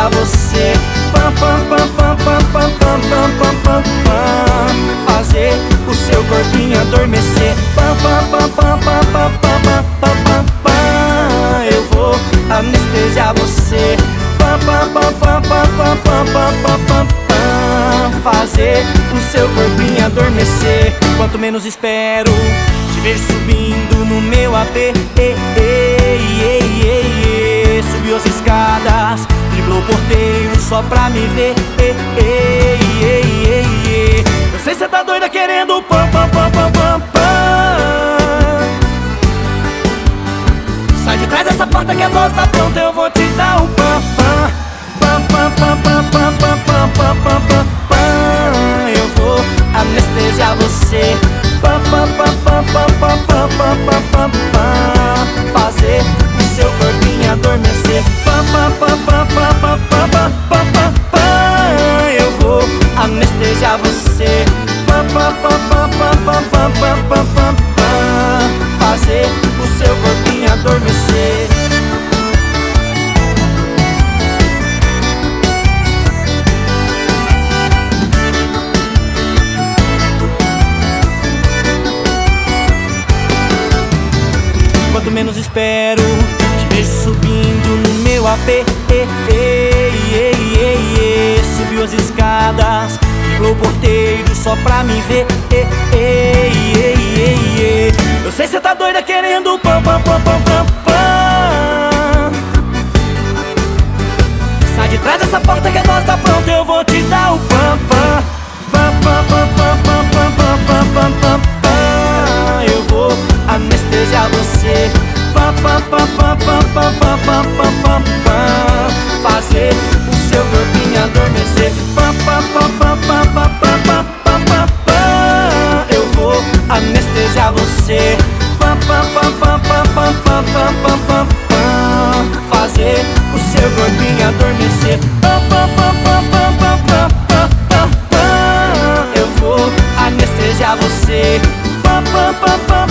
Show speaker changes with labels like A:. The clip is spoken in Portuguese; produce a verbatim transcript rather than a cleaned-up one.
A: anestesiar você. Pam, pam, pam, pam, pam, pam, pam, pam, pam, pam, pam. Fazer o seu corpinho adormecer. Pam, pam, pam, pam, pam, pam, pam, pam, pam, pam, pam. Eu vou anestesiar você. Pam, pam, pam, pam, pam, pam, pam, pam, pam, pam, pam. Fazer o seu corpinho adormecer. Quanto menos espero, te vejo subindo no meu A P. Ei, ei, ei, ei, ei. Subiu as escadas, driblou o porteiro só pra me ver. Ei, ei, ei, ei, ei. Eu sei cê tá doida querendo pam, pam, pam, pam, pam, pam. Sai de trás dessa porta que a dose tá pronta, eu vou te dar um pam, pam. Pam, pam, pam, pam, pam, pam, pam, pam, pam, pam, pam. Eu vou anestesiar você. Pam, pam, pam, pam, pam, pam, pam, pam, pam, pam, pam. Fazer o seu corpinho adormecer. Pam, pam, pam, pam, pam, pam, pam, pam, pam, pam, pam. Eu vou anestesiar você. Pam, pam, pam, pam, pam, pam, pam, pam, pam, pam, pam. Fazer o seu corpinho adormecer. Quanto menos espero, te vejo subindo no meu A P. Ei, ei, ei, ei, ei. Subiu as escadas, driblou o porteiro só pra me ver. Ei, ei, ei, ei, ei. Eu sei cê tá doida querendo pam, pam, pam, pam, pam, pam. Sai de trás dessa porta que a dose tá pronta, eu vou te dar o pam, pam. Pam, pam, pam, pam, pam, pam, pam, pam, pam, pam, pam. Eu vou anestesiar você. Pam, pam, pam, pam, pam, pam, pam, pam, pam, pam, pam. Fazer o seu corpinho adormecer. Pam, pam, pam, pam, pam, pam, pam, pam, pam, pam, pam. Eu vou anestesiar você. Pam, pam, pam, pam, pam, pam, pam, pam, pam, pam, pam. Fazer o seu corpinho adormecer. Pam, pam, pam, pam, pam, pam, pam, pam, pam, pam. Eu vou anestesiar você. Pam, pam, pam, pam,